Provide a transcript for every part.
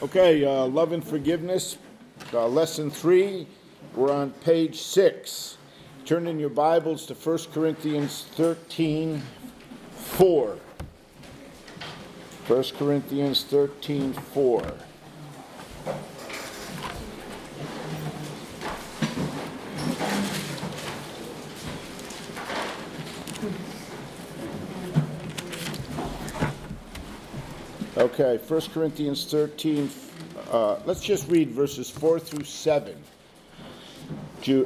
Okay, Love and Forgiveness, Lesson 3. We're on page 6. Turn in your Bibles to 1 Corinthians 13, 4. 1 Corinthians 13, 4. Okay, 1 Corinthians 13, let's just read verses 4 through 7. You.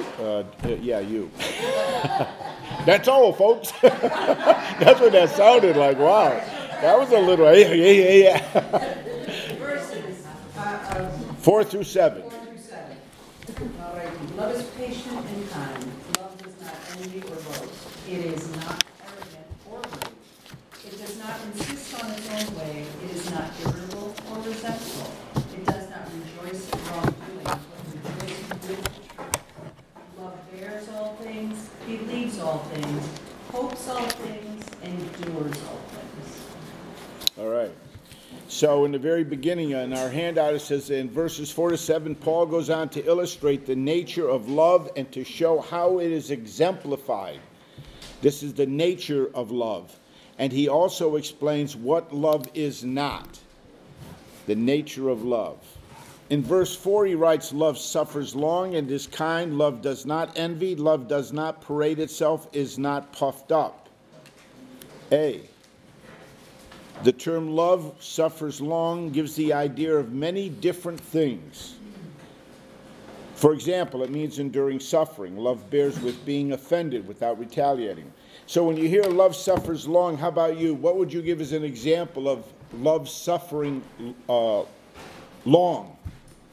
That's all, folks. That's what that sounded like. Wow. That was a little, yeah. Verses 4 through 7. 4 through 7. All right. Love is patient and kind. Love does not envy or boast. It is not arrogant or rude. It does not insist on its own way. It is not irritable or resentful. It does not rejoice in wrongdoing, but rejoices with the truth. Love bears all things, believes all things, hopes all things, endures all things. All right. So in the very beginning, in our handout, it says in verses 4 to 7, Paul goes on to illustrate the nature of love and to show how it is exemplified. This is the nature of love. And he also explains what love is not, the nature of love. In verse 4, he writes, love suffers long and is kind. Love does not envy. Love does not parade itself, is not puffed up. A. The term love suffers long gives the idea of many different things. For example, it means enduring suffering. Love bears with being offended without retaliating. So when you hear love suffers long, how about you? What would you give as an example of love suffering long?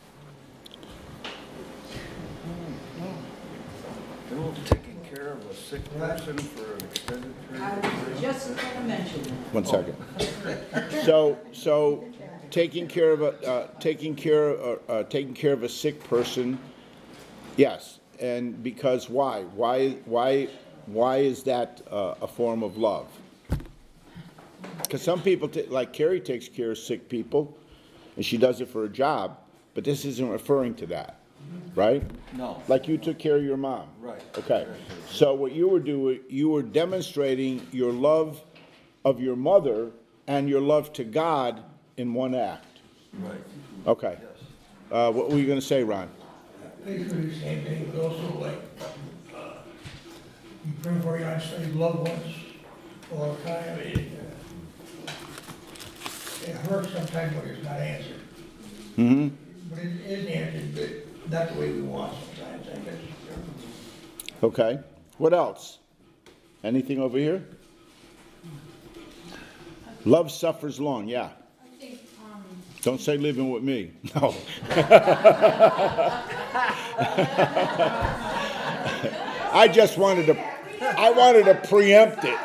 Taking care of a sick person for an extended period I of was time. just going to mention that. 1 second. So taking care of a sick person, yes. And because why? Why is that a form of love? Because some people, like Carrie, takes care of sick people, and she does it for a job. But this isn't referring to that, right? No. Like you took care of your mom. Right. Okay. So what you were doing, you were demonstrating your love of your mother and your love to God in one act. Right. Okay. Yes. What were you going to say, Ron? Basically the same thing, but also like, you pray for your unsaved loved ones all the time. It hurts sometimes when it's not answered. Mm-hmm. But it is answered, but not the way we want sometimes, I guess. Okay. What else? Anything over here? Love suffers long, yeah. I think, Don't say living with me. No. I wanted to preempt it.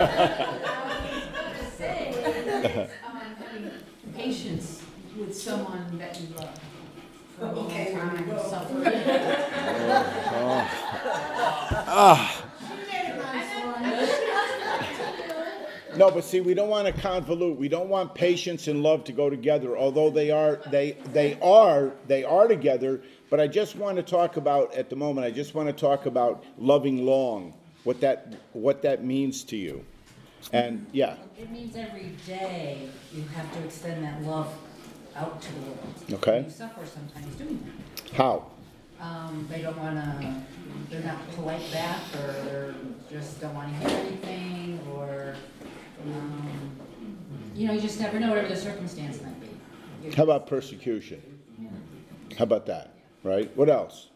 having patience with someone that you love for a long Okay, time, here we go. suffering. No, but see, we don't want to convolute. We don't want patience and love to go together, although they are together. But I just want to talk about, at the moment, I just want to talk about loving long, what that means to you. And yeah, It means every day you have to extend that love out to the world. Okay. You suffer sometimes doing that. how? They don't want to, they're not polite back, or they're just don't want to hear anything, or, you just never know, whatever the circumstance might be. How about persecution? How about that? Right? What else?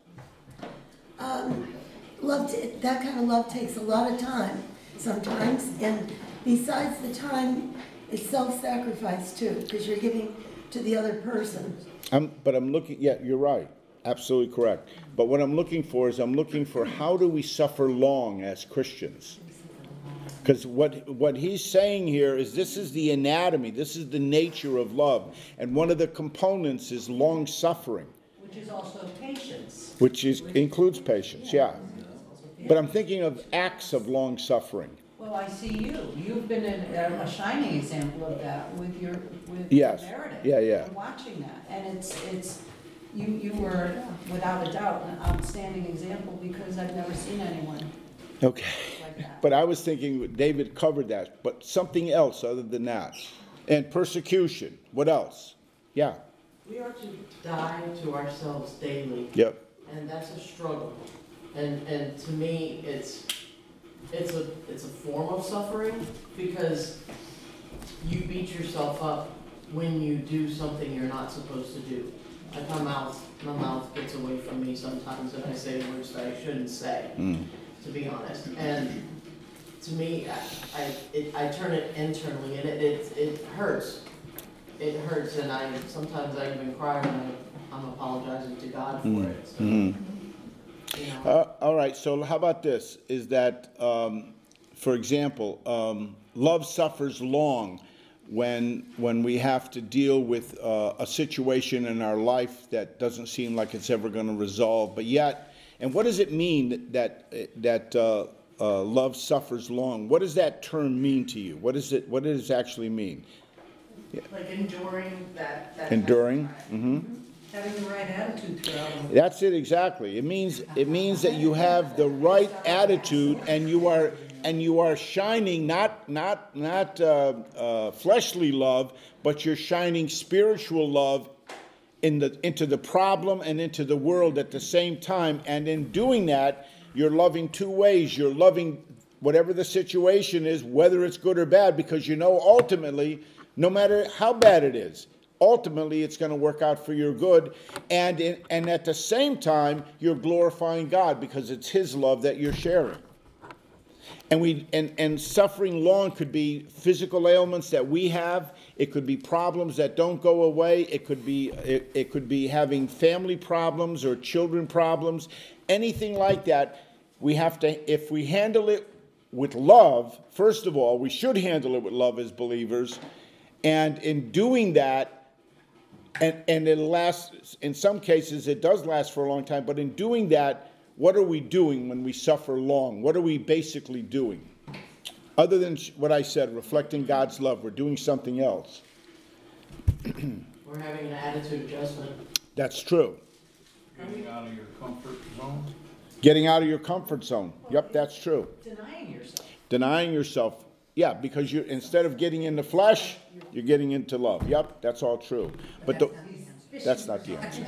That kind of love takes a lot of time sometimes, and besides the time, it's self-sacrifice too, because you're giving to the other person. But I'm looking, yeah, you're right. Absolutely correct. But what I'm looking for is how do we suffer long as Christians? Because what he's saying here is this is the anatomy, this is the nature of love. And one of the components is long suffering. Which is also patience. Which includes patience, yeah. But I'm thinking of acts of long suffering. Well, I see you. You've been a shining example of that with Yes. Meredith. Yeah, yeah. I'm watching that, and you were without a doubt an outstanding example because I've never seen anyone Okay. like that. But I was thinking David covered that, but something else other than that. And persecution. What else? Yeah. We are to die to ourselves daily, Yep. and that's a struggle. And to me, it's a form of suffering because you beat yourself up when you do something you're not supposed to do. Like my mouth gets away from me sometimes, and I say words that I shouldn't say, to be honest. And to me, I turn it internally, and it hurts. It hurts, and sometimes I even cry when I'm apologizing to God for it. So, you know. All right, so how about this? Is that, for example, love suffers long when we have to deal with a situation in our life that doesn't seem like it's ever going to resolve, but yet, and what does it mean that love suffers long? What does that term mean to you? What does it actually mean? Like enduring that Enduring? Mm-hmm. Having the right attitude throughout. That's it exactly. It means that you have the right attitude and you are shining not fleshly love, but you're shining spiritual love into the problem and into the world at the same time. And in doing that, you're loving two ways. You're loving whatever the situation is, whether it's good or bad, because you know ultimately, no matter how bad it is, ultimately it's going to work out for your good. And at the same time, you're glorifying God because it's His love that you're sharing. And suffering long could be physical ailments that we have. It could be problems that don't go away. It could be having family problems or children problems. Anything like that, we have to, if we handle it with love, first of all, we should handle it with love as believers. And in doing that, and it lasts, in some cases it does last for a long time, but in doing that, what are we doing when we suffer long? What are we basically doing? Other than what I said, reflecting God's love, we're doing something else. We're having an attitude adjustment. That's true. Getting out of your comfort zone. Getting out of your comfort zone. Yep, that's true. Denying yourself. Denying yourself. Yeah, because you instead of getting into flesh, you're getting into love. Yep, that's all true. But that's not the answer.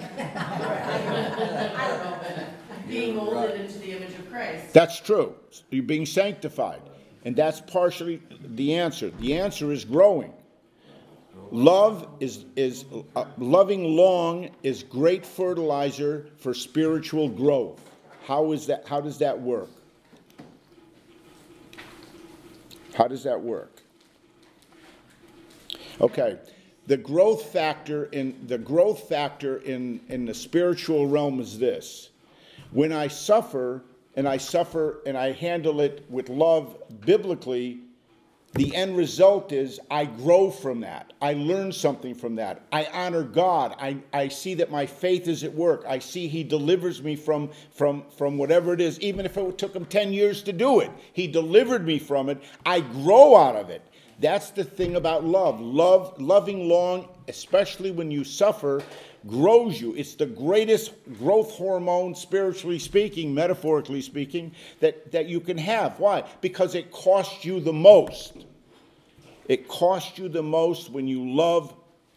I don't know, being molded into the image of Christ. That's true. You're being sanctified. And that's partially the answer. The answer is growing. Love is loving long is great fertilizer for spiritual growth. How is that? How does that work? How does that work? Okay, the growth factor in the spiritual realm is this: when I suffer and I handle it with love biblically, the end result is I grow from that. I learn something from that. I honor God. I see that my faith is at work. I see He delivers me from whatever it is, even if it took Him 10 years to do it. He delivered me from it. I grow out of it. That's the thing about love. Loving long, especially when you suffer, grows you. It's the greatest growth hormone, spiritually speaking, metaphorically speaking, that you can have. Why? Because it costs you the most. It costs you the most when your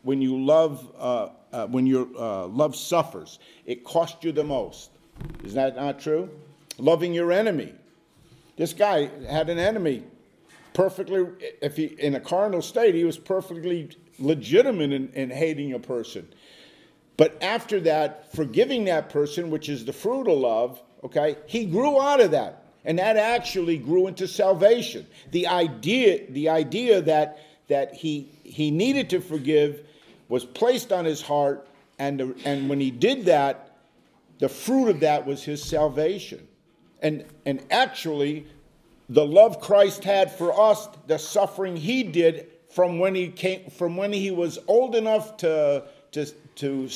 love suffers. It costs you the most. Is that not true? Loving your enemy. This guy had an enemy. Perfectly, if he in a carnal state, he was perfectly legitimate in hating a person. But after that, forgiving that person, which is the fruit of love, okay, he grew out of that. And that actually grew into salvation. The idea that he needed to forgive was placed on his heart, and when he did that, the fruit of that was his salvation. And actually, the love Christ had for us, the suffering He did from when He was old enough to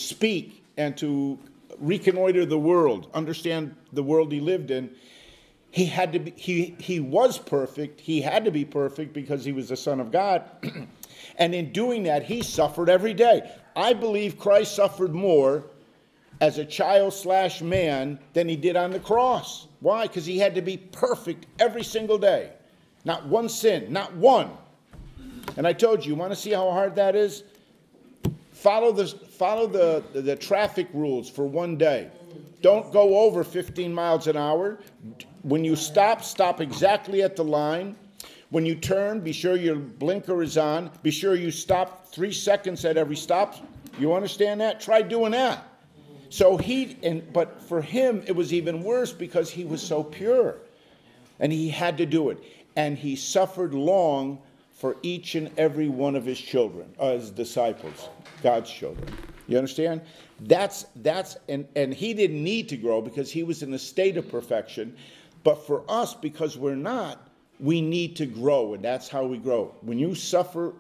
speak and to reconnoiter the world, understand the world He lived in. He had to be, he was perfect. He had to be perfect because he was the Son of God. And in doing that, he suffered every day. I believe Christ suffered more as a child/man than he did on the cross. Why? Because he had to be perfect every single day. Not one sin, not one. And I told you want to see how hard that is? Follow the traffic rules for one day. Don't go over 15 miles an hour. When you stop exactly at the line. When you turn, be sure your blinker is on. Be sure you stop 3 seconds at every stop. You understand that? Try doing that. So but for him, it was even worse because he was so pure. And he had to do it. And he suffered long for each and every one of his children, his disciples, God's children. You understand? And he didn't need to grow because he was in a state of perfection. But for us, because we're not, we need to grow, and that's how we grow. When you suffer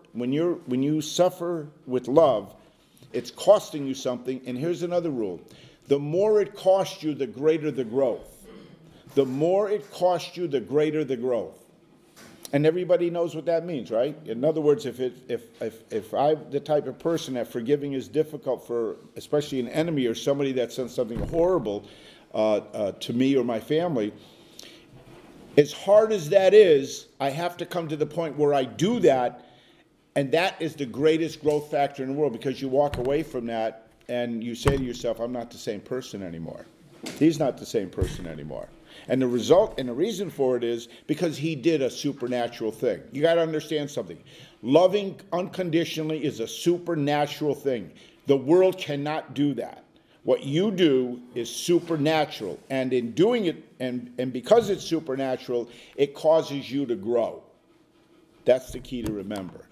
with love, it's costing you something. And here's another rule: the more it costs you, the greater the growth. The more it costs you, the greater the growth. And everybody knows what that means, right? In other words, if I'm the type of person that forgiving is difficult for, especially an enemy or somebody that's done something horrible to me or my family, as hard as that is, I have to come to the point where I do that, and that is the greatest growth factor in the world, because you walk away from that and you say to yourself, I'm not the same person anymore. He's not the same person anymore. And the result and the reason for it is because he did a supernatural thing. You got to understand something. Loving unconditionally is a supernatural thing. The world cannot do that. What you do is supernatural. And in doing it, and because it's supernatural, it causes you to grow. That's the key to remember.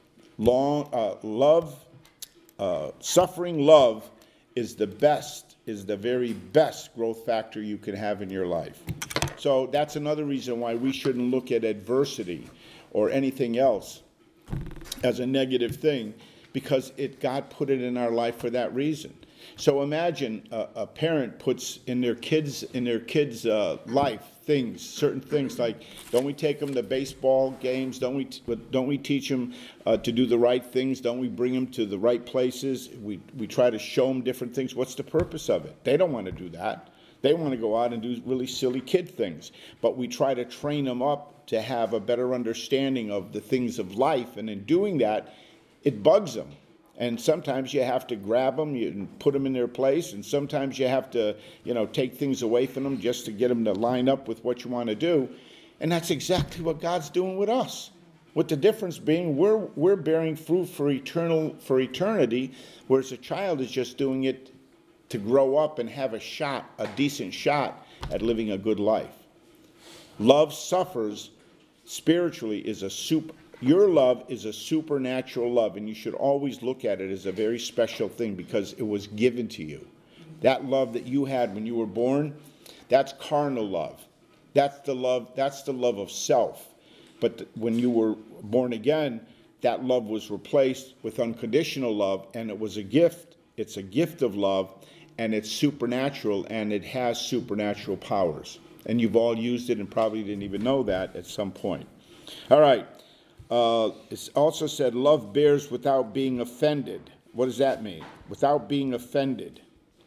Suffering love is the very best growth factor you can have in your life. So that's another reason why we shouldn't look at adversity or anything else as a negative thing, because God put it in our life for that reason. So imagine a parent puts in their kids' life certain things like, don't we take them to baseball games? Don't we teach them to do the right things? Don't we bring them to the right places? We try to show them different things. What's the purpose of it? They don't want to do that. They want to go out and do really silly kid things. But we try to train them up to have a better understanding of the things of life. And in doing that, it bugs them. And sometimes you have to grab them and put them in their place. And sometimes you have to, take things away from them just to get them to line up with what you want to do. And that's exactly what God's doing with us. With the difference being we're bearing fruit for eternity, whereas a child is just doing it to grow up and have a decent shot at living a good life. Love suffers spiritually your love is a supernatural love, and you should always look at it as a very special thing because it was given to you. That love that you had when you were born, that's carnal love. That's the love of self. But when you were born again, that love was replaced with unconditional love, and it was a gift. It's a gift of love, and it's supernatural, and it has supernatural powers. And you've all used it and probably didn't even know that at some point. All right. It's also said, love bears without being offended. What does that mean? Without being offended.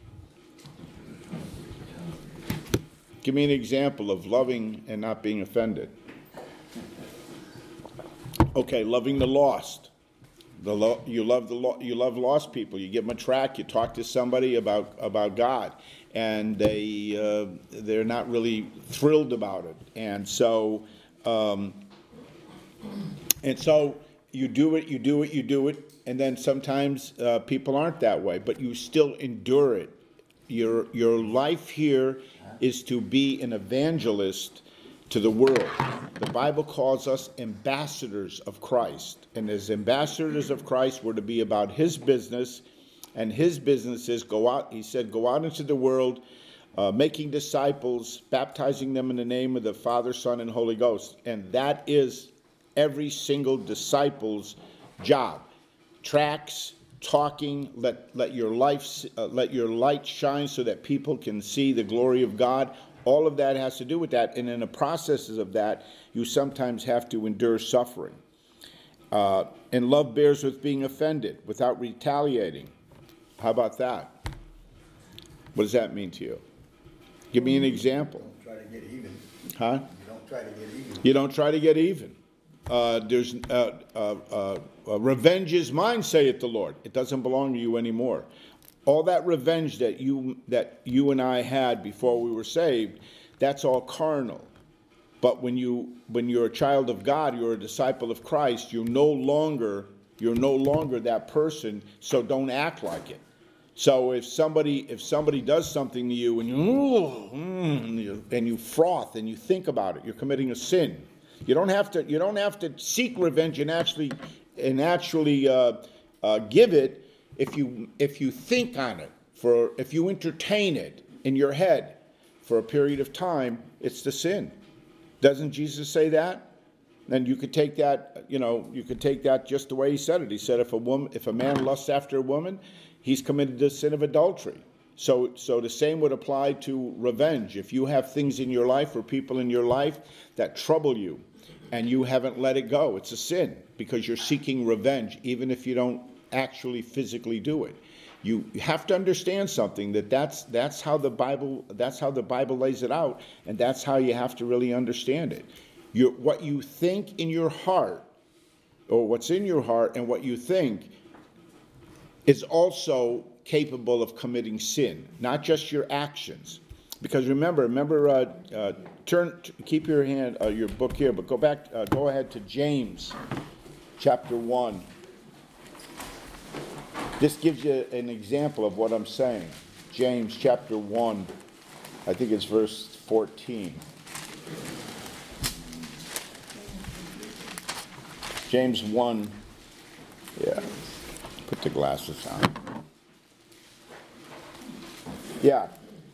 Give me an example of loving and not being offended. Okay, loving the lost. You love lost people. You give them a tract. You talk to somebody about God, and they're not really thrilled about it, and so you do it, and then sometimes people aren't that way, but you still endure it. Your life here is to be an evangelist to the world. The Bible calls us ambassadors of Christ, and as ambassadors of Christ, we're to be about His business, and His business is go out. He said, go out into the world, making disciples, baptizing them in the name of the Father, Son, and Holy Ghost, and that is every single disciple's job. Tracts, talking, let your light shine so that people can see the glory of God. All of that has to do with that. And in the processes of that, you sometimes have to endure suffering. And love bears with being offended without retaliating. How about that? What does that mean to you? Give me an example. Try to get even. Huh? You don't try to get even. You don't try to get even. Revenge is mine, saith the Lord. It doesn't belong to you anymore. All that revenge that you and I had before we were saved, that's all carnal. But when you're a child of God, you're a disciple of Christ, you're no longer that person, so don't act like it. So if somebody does something to you and you froth and you think about it, you're committing a sin. You don't have to seek revenge and actually give it if you think on it, if you entertain it in your head for a period of time. It's the sin. Doesn't Jesus say that? And you could take that, just the way he said it. He said if a man lusts after a woman, he's committed the sin of adultery. So the same would apply to revenge. If you have things in your life or people in your life that trouble you and you haven't let it go, it's a sin because you're seeking revenge, even if you don't actually physically do it. You have to understand something that's how the Bible lays it out, and that's how you have to really understand it. What you think in your heart, or what's in your heart and what you think, is also capable of committing sin, not just your actions. Because remember, keep your book here, but go ahead to James, chapter 1. This gives you an example of what I'm saying. James chapter 1, I think it's verse 14. James 1, yeah, put the glasses on. Yeah.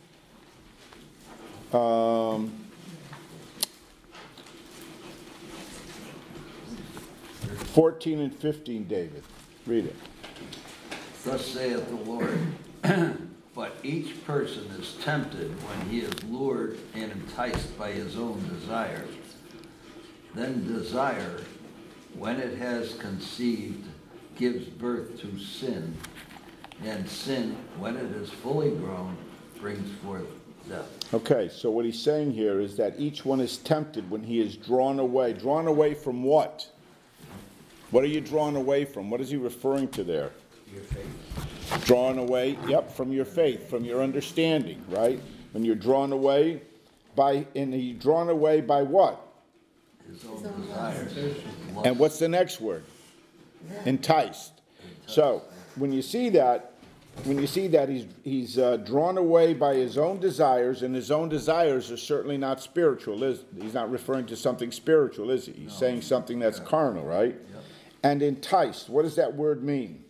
14 and 15, David. Read it. Thus saith the Lord, but each person is tempted when he is lured and enticed by his own desire. Then desire, when it has conceived, gives birth to sin. And sin, when it is fully grown, brings forth death. Okay, so what he's saying here is that each one is tempted when he is drawn away. Drawn away from what? What are you drawn away from? What is he referring to there? Your faith. Drawn away, from your faith, from your understanding, right? When you're drawn away by what? His own desires. And what's the next word? Enticed. So when you see that he's drawn away by his own desires, and his own desires are certainly not spiritual. He's not referring to something spiritual, is he? He's saying something that's carnal, right? Yep. And enticed. What does that word mean?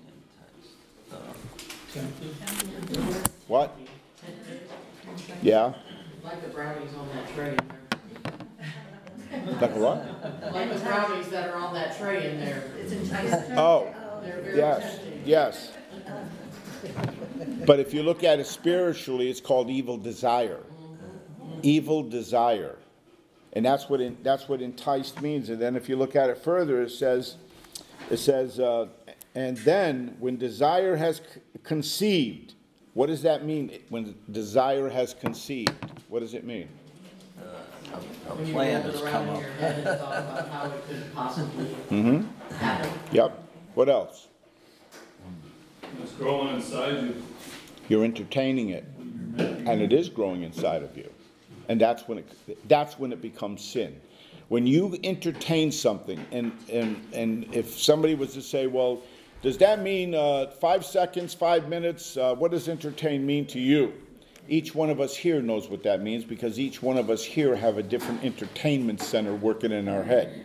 What? Yeah. Like the brownies on that tray in there. Like what? Like the brownies that are on that tray in there. It's enticing. Oh, They're very yes, tempting. yes. But if you look at it spiritually, it's called evil desire. Evil desire. And that's what enticed means. And then if you look at it further, it says, and then when desire has conceived, what does that mean? When desire has conceived, what does it mean? A When you plan roll has it come around in up. your head and thought about how it could possibly Mm-hmm. happen. Yep. What else? It's growing inside you. You're entertaining it, and it is growing inside of you, and that's when it becomes sin. When you entertain something, and if somebody was to say, well, does that mean 5 seconds, 5 minutes? What does entertain mean to you? Each one of us here knows what that means, because each one of us here have a different entertainment center working in our head.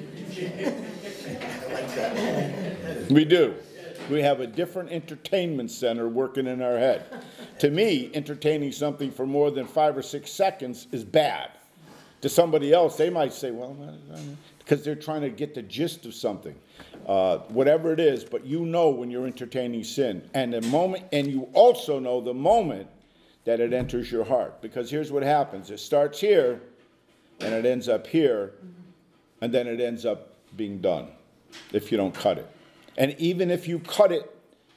We do. We have a different entertainment center working in our head. To me, entertaining something for more than 5 or 6 seconds is bad. To somebody else, they might say, well, because they're trying to get the gist of something. Whatever it is, but you know when you're entertaining sin. And you also know the moment that it enters your heart. Because here's what happens. It starts here, and it ends up here, and then it ends up being done if you don't cut it. And even if you cut it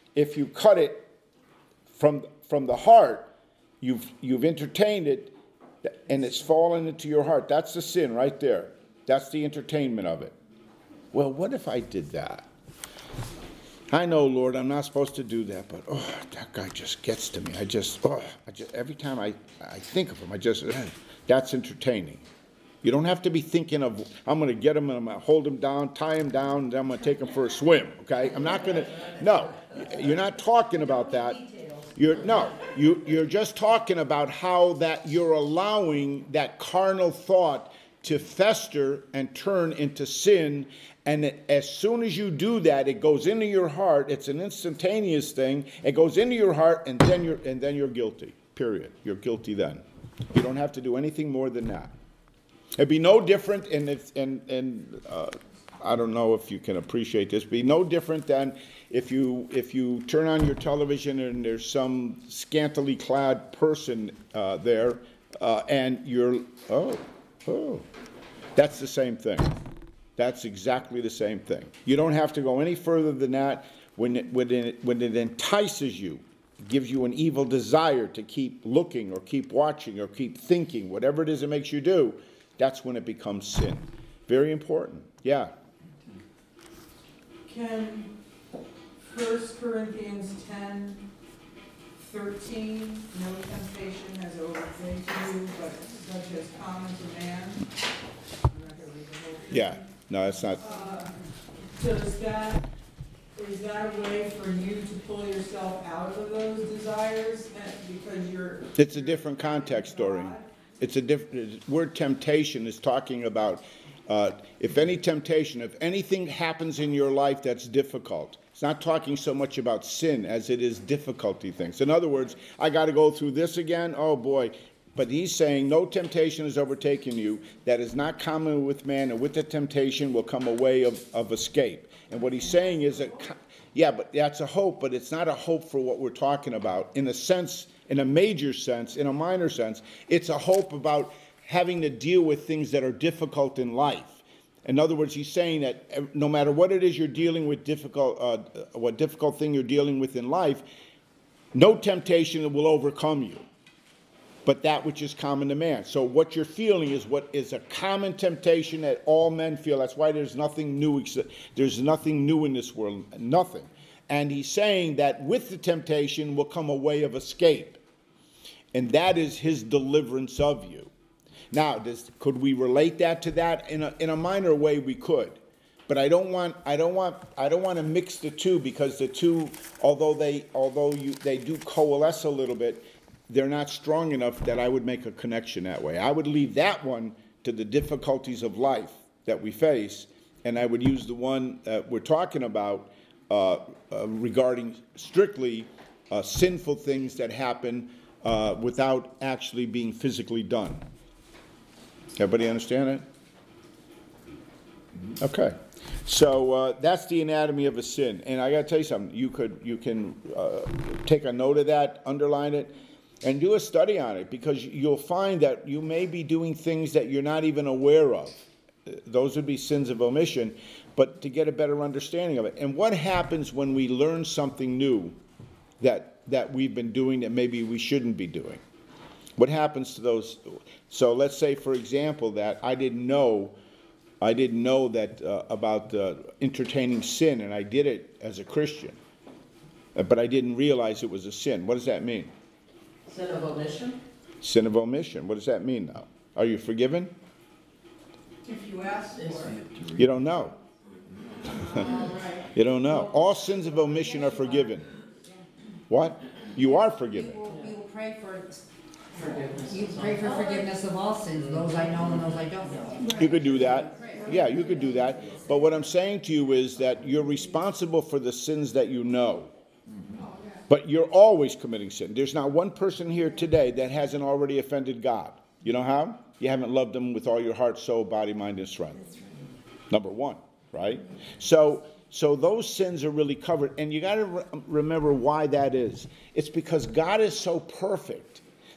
from the heart, you've entertained it, and it's fallen into your heart. That's the sin right there. That's the entertainment of it. Well, what if I did that? I know, Lord, I'm not supposed to do that, but that guy just gets to me. Every time I think of him, that's entertaining. You don't have to be thinking of, I'm going to get him and I'm going to hold him down, tie him down, and then I'm going to take him for a swim, okay? I'm not going to, no, you're not talking about that. You're just talking about how that you're allowing that carnal thought to fester and turn into sin. And as soon as you do that, it goes into your heart. It's an instantaneous thing. It goes into your heart, and then you're guilty. Period. You're guilty then. You don't have to do anything more than that. It'd be no different, and I don't know if you can appreciate this. Be no different than if you turn on your television and there's some scantily clad person there, and you're that's the same thing. That's exactly the same thing. You don't have to go any further than that. When it entices you, it gives you an evil desire to keep looking or keep watching or keep thinking, whatever it is it makes you do, that's when it becomes sin. Very important. Yeah. Can 1 Corinthians 10:13, no temptation has overtaken you, but such as common to man? I'm not gonna read the whole thing. Yeah. No, that's not. Is that a way for you to pull yourself out of those desires because you're? It's a different context story. It's a different word. Temptation is talking about if any temptation, if anything happens in your life that's difficult. It's not talking so much about sin as it is difficulty things. In other words, I got to go through this again. Oh boy. But he's saying, no temptation has overtaken you that is not common with man, and with the temptation will come a way of escape. And what he's saying is that, yeah, but that's a hope, but it's not a hope for what we're talking about. In a sense, in a major sense, in a minor sense, it's a hope about having to deal with things that are difficult in life. In other words, he's saying that no matter what it is you're dealing with, what difficult thing you're dealing with in life, no temptation will overcome you, but that which is common to man. So what you're feeling is what is a common temptation that all men feel. That's why there's nothing new. There's nothing new in this world, nothing. And he's saying that with the temptation will come a way of escape, and that is his deliverance of you. Now, could we relate that to that? In a minor way, we could, but I don't want to mix the two, because the two, although they do coalesce a little bit, they're not strong enough that I would make a connection that way. I would leave that one to the difficulties of life that we face, and I would use the one that we're talking about regarding strictly sinful things that happen without actually being physically done. Everybody understand it? Okay. So that's the anatomy of a sin. And I got to tell you something. You can take a note of that, underline it, and do a study on it, because you'll find that you may be doing things that you're not even aware of. Those would be sins of omission, but to get a better understanding of it. And what happens when we learn something new that we've been doing that maybe we shouldn't be doing? What happens to those? So let's say, for example, that I didn't know that about entertaining sin, and I did it as a Christian, but I didn't realize it was a sin. What does that mean? Sin of omission? Sin of omission. What does that mean now? Are you forgiven? If you ask for it. You don't know. You don't know. All sins of omission are forgiven. What? You are forgiven. You will pray for Forgiveness. You pray for forgiveness of all sins, those I know and those I don't know. You could do that. Yeah, you could do that. But what I'm saying to you is that you're responsible for the sins that you know. But you're always committing sin. There's not one person here today that hasn't already offended God. You know how? You haven't loved him with all your heart, soul, body, mind, and strength. Number one, right? So those sins are really covered. And you got to remember why that is. It's because God is so perfect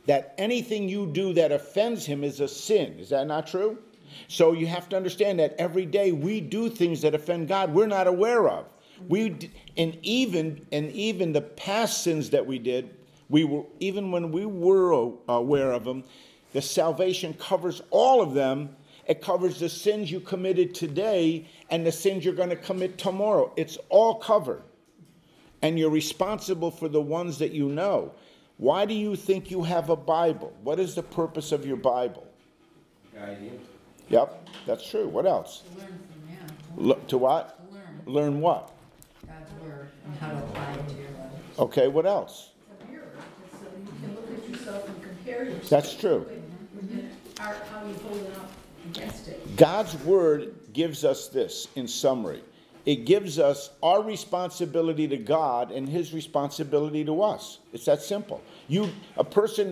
that anything you do that offends him is a sin. Is that not true? So you have to understand that every day we do things that offend God we're not aware of. And even the past sins that we did, even when we were aware of them, the salvation covers all of them. It covers the sins you committed today and the sins you're going to commit tomorrow. It's all covered. And you're responsible for the ones that you know. Why do you think you have a Bible? What is the purpose of your Bible? Guide you. Yep, that's true. What else? To learn from, yeah. To what? To learn Learn what? God's word and how to apply it to your life. Okay, what else? It's a mirror, just so you can look at yourself and compare yourself. That's true. And how you hold it up against it. God's word gives us this in summary. It gives us our responsibility to God and his responsibility to us. It's that simple. A person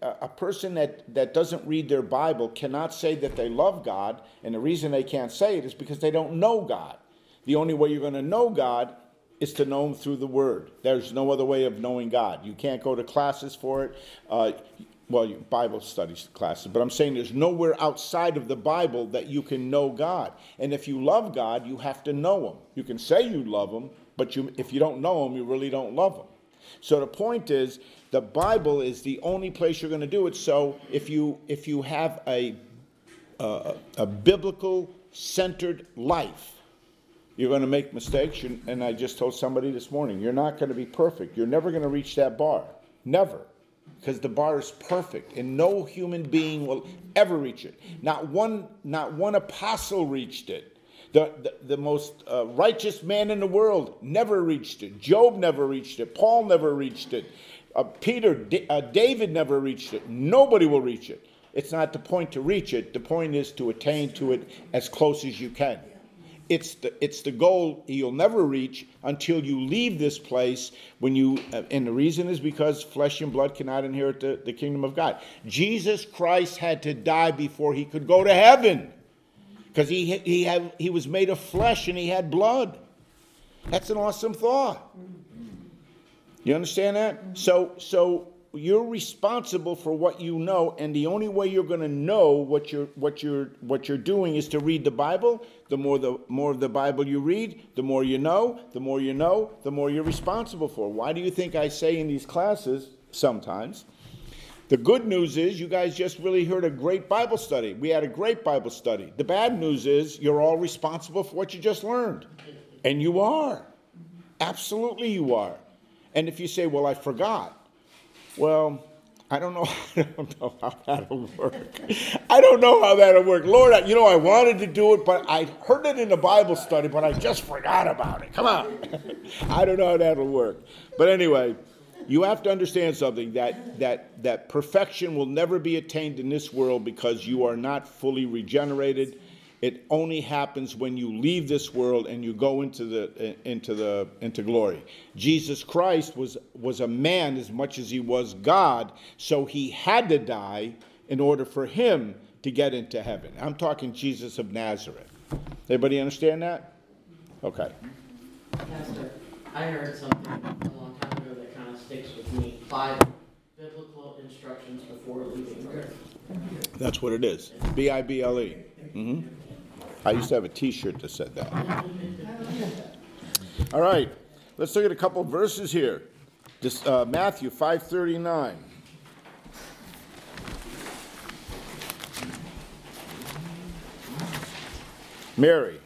that doesn't read their Bible cannot say that they love God, and the reason they can't say it is because they don't know God. The only way you're going to know God is to know him through the word. There's no other way of knowing God. You can't go to classes for it. Bible studies classes, but I'm saying there's nowhere outside of the Bible that you can know God. And if you love God, you have to know him. You can say you love him, but if you don't know him, you really don't love him. So the point is, the Bible is the only place you're going to do it. So if you have a biblical centered life, you're going to make mistakes. And I just told somebody this morning, you're not going to be perfect. You're never going to reach that bar. Never. Because the bar is perfect, and no human being will ever reach it. Not one apostle reached it. The most righteous man in the world never reached it. Job never reached it. Paul never reached it. David never reached it. Nobody will reach it. It's not the point to reach it. The point is to attain to it as close as you can. It's the goal you'll never reach until you leave this place. And the reason is because flesh and blood cannot inherit the kingdom of God. Jesus Christ had to die before he could go to heaven, because he was made of flesh and he had blood. That's an awesome thought. You understand that? So you're responsible for what you know, and the only way you're going to know what you're doing is to read the Bible. The more of the Bible you read, the more you know. The more you know, the more you're responsible for. Why do you think I say in these classes sometimes? The good news is you guys just really heard a great Bible study. We had a great Bible study. The bad news is you're all responsible for what you just learned. And you are. Absolutely you are. And if you say, well, I forgot. Well, I don't know how that'll work. I don't know how that'll work. Lord, I wanted to do it, but I heard it in the Bible study, but I just forgot about it. Come on. I don't know how that'll work. But anyway, you have to understand something, that perfection will never be attained in this world because you are not fully regenerated. It only happens when you leave this world and you go into glory. Jesus Christ was a man as much as he was God, so he had to die in order for him to get into heaven. I'm talking Jesus of Nazareth. Everybody understand that? Okay. Pastor, I heard something a long time ago that kind of sticks with me. 5 biblical instructions before leaving earth. That's what it is. Bible. Mm-hmm. I used to have a T-shirt that said that. All right, let's look at a couple verses here. Matthew 5:39. Mary.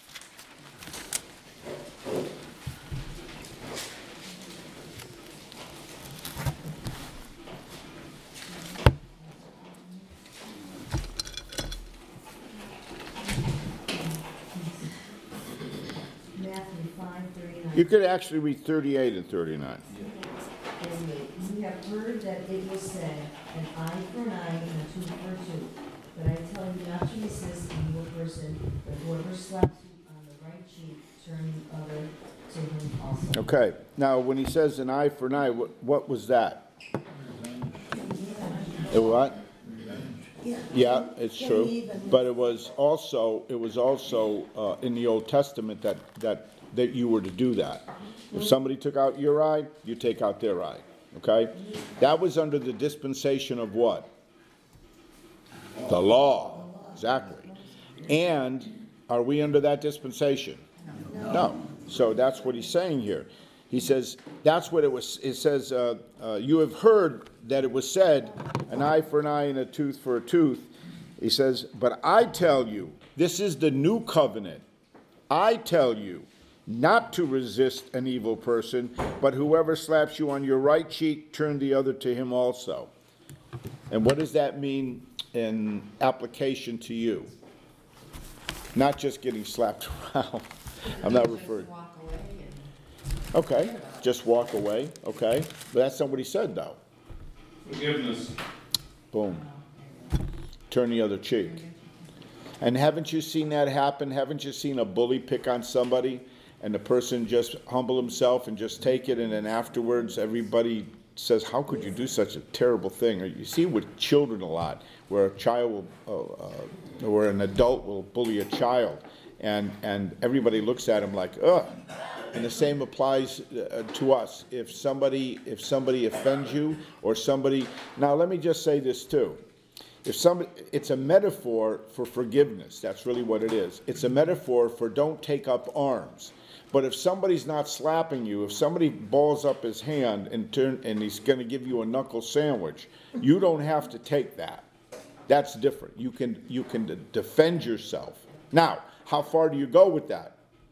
You could actually read 38 and 39. You have heard that it was said, an eye for an eye and a tooth for a tooth. But I tell you not to resist an evil person, but whoever slaps you on the right cheek, turn the other to him also. Okay. Now, when he says an eye for an eye, what was that? It what? Yeah, it's true. But it was also in the Old Testament that you were to do that. If somebody took out your eye, you take out their eye. okay? That was under the dispensation of what? The law, exactly. And are we under that dispensation? No. So that's what he's saying here. He says, that's what it was. It says, you have heard that it was said, an eye for an eye and a tooth for a tooth. He says, but I tell you, this is the new covenant. I tell you not to resist an evil person, but whoever slaps you on your right cheek, turn the other to him also. And what does that mean in application to you? Not just getting slapped around. I'm not referring. Walk away and Okay, just walk away, okay. But that's not what he said, though. Forgiveness. Boom. Turn the other cheek. And haven't you seen that happen? Haven't you seen a bully pick on somebody and the person just humble himself and just take it, and then afterwards everybody says, how could you do such a terrible thing? Or you see with children a lot, where a child will, where an adult will bully a child, and everybody looks at him like, ugh. And the same applies to us. If somebody offends you, or somebody, now let me just say this too. It's a metaphor for forgiveness. That's really what it is. It's a metaphor for don't take up arms. But if somebody's not slapping you, if somebody balls up his hand and he's going to give you a knuckle sandwich, you don't have to take that. That's different. You can defend yourself. Now, how far do you go with that?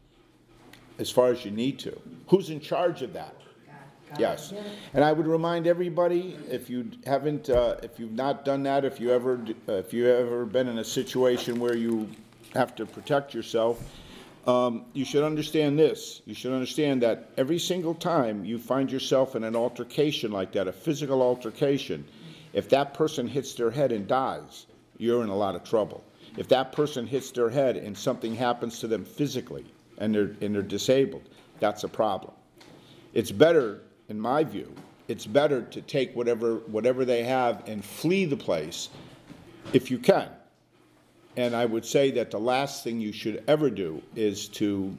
As far as you need to. Who's in charge of that? God. Yes. And I would remind everybody, if you've not done that, if you ever been in a situation where you have to protect yourself, you should understand this. You should understand that every single time you find yourself in an altercation like that, a physical altercation, if that person hits their head and dies, you're in a lot of trouble. If that person hits their head and something happens to them physically and they're disabled, that's a problem. It's better, in my view, it's better to take whatever they have and flee the place if you can. And I would say that the last thing you should ever do is to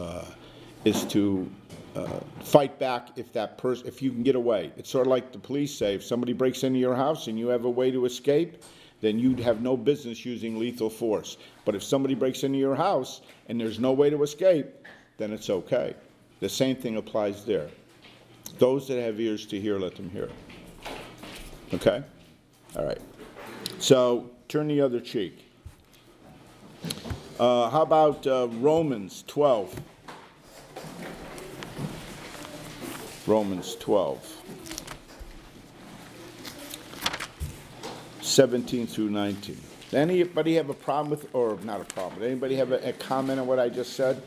fight back if you can get away. It's sort of like the police say, if somebody breaks into your house and you have a way to escape, then you'd have no business using lethal force. But if somebody breaks into your house and there's no way to escape, then it's okay. The same thing applies there. Those that have ears to hear, let them hear. Okay? All right. So, turn the other cheek. How about Romans 12? Romans 12. 17 through 19. Anybody have a problem with, or not a problem, anybody have a comment on what I just said?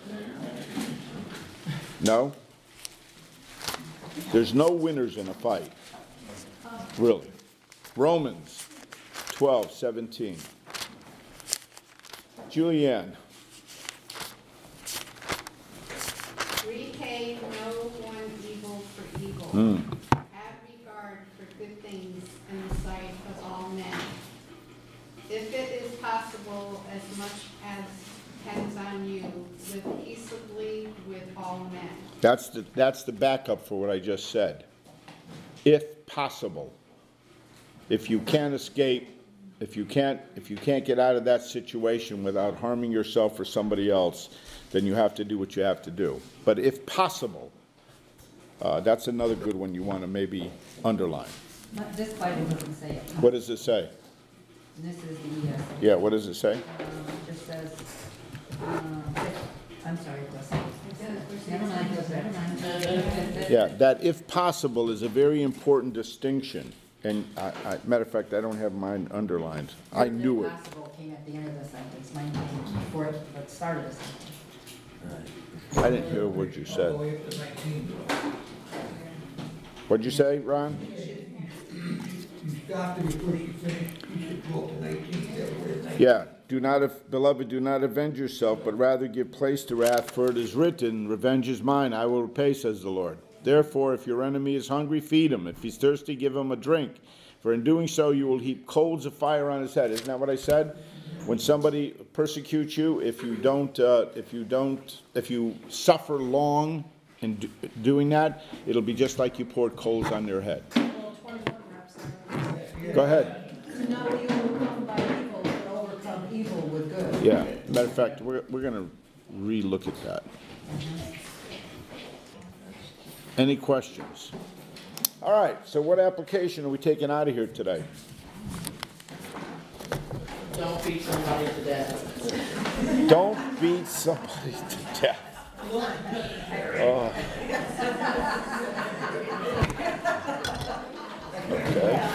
No? There's no winners in a fight. Really. Romans 12, 17. Julianne. Repay no one evil for evil. Have regard for good things in the sight of all men. If it is possible, as much as depends on you, live peaceably with all men. That's the backup for what I just said. If possible. If you can't escape, if you can't get out of that situation without harming yourself or somebody else, then you have to do what you have to do. But if possible, that's another good one you want to maybe underline. This Bible doesn't say it. What does it say? This is the ESV. Yeah, what does it say? It just says, I'm sorry, never mind. Yeah, that if possible is a very important distinction. And matter of fact, I don't have mine underlined. I knew it. If possible came at the end of the sentence. Mine came before the start of the sentence. I didn't hear what you said. What'd you say, Ron? Yeah, beloved, do not avenge yourself, but rather give place to wrath, for it is written, revenge is mine, I will repay, says the Lord. Therefore, if your enemy is hungry, feed him. If he's thirsty, give him a drink. For in doing so, you will heap coals of fire on his head. Isn't that what I said? When somebody persecutes you, if you suffer long in doing that, it'll be just like you poured coals on their head. Go ahead. So now we overcome by evil, but overcome evil with good. Yeah, matter of fact, we're going to re-look at that. Any questions? All right, so what application are we taking out of here today? Don't beat somebody to death. Don't beat somebody to death. Oh. Okay.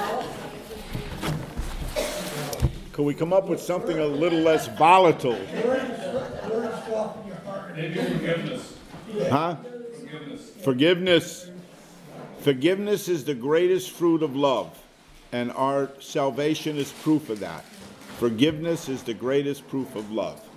Could we come up with something a little less volatile? Maybe forgiveness. Huh? Forgiveness. Forgiveness. Forgiveness is the greatest fruit of love, and our salvation is proof of that. Forgiveness is the greatest proof of love.